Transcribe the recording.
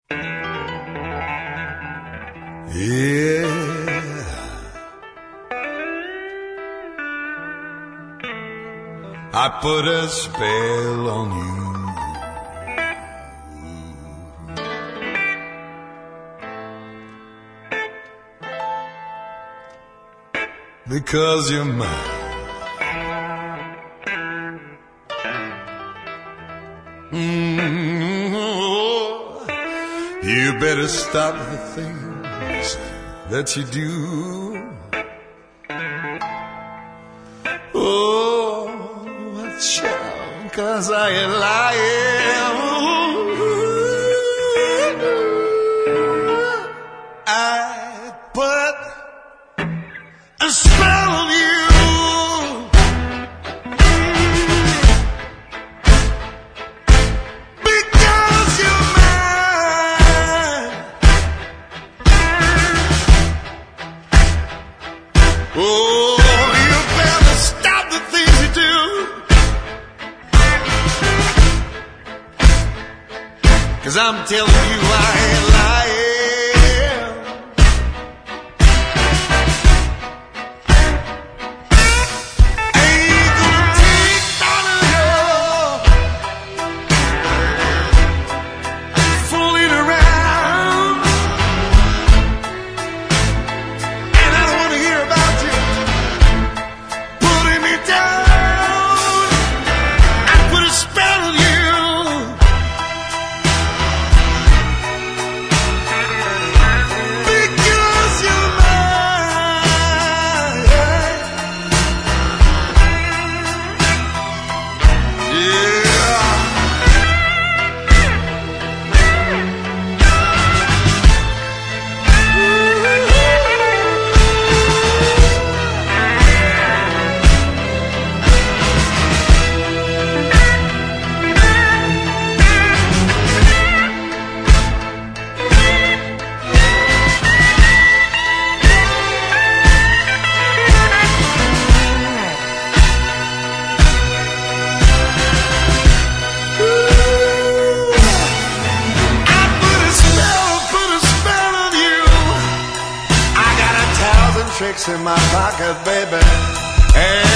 Yeah, I put a spell on you. Because you're mine. You better stop the things that you do. Oh, child, 'cause I ain't lying. I put a spell on you. Because you're mine. Oh, you better stop the things you do. 'Cause I'm telling you I ain't lying. Tricks in my pocket, baby, and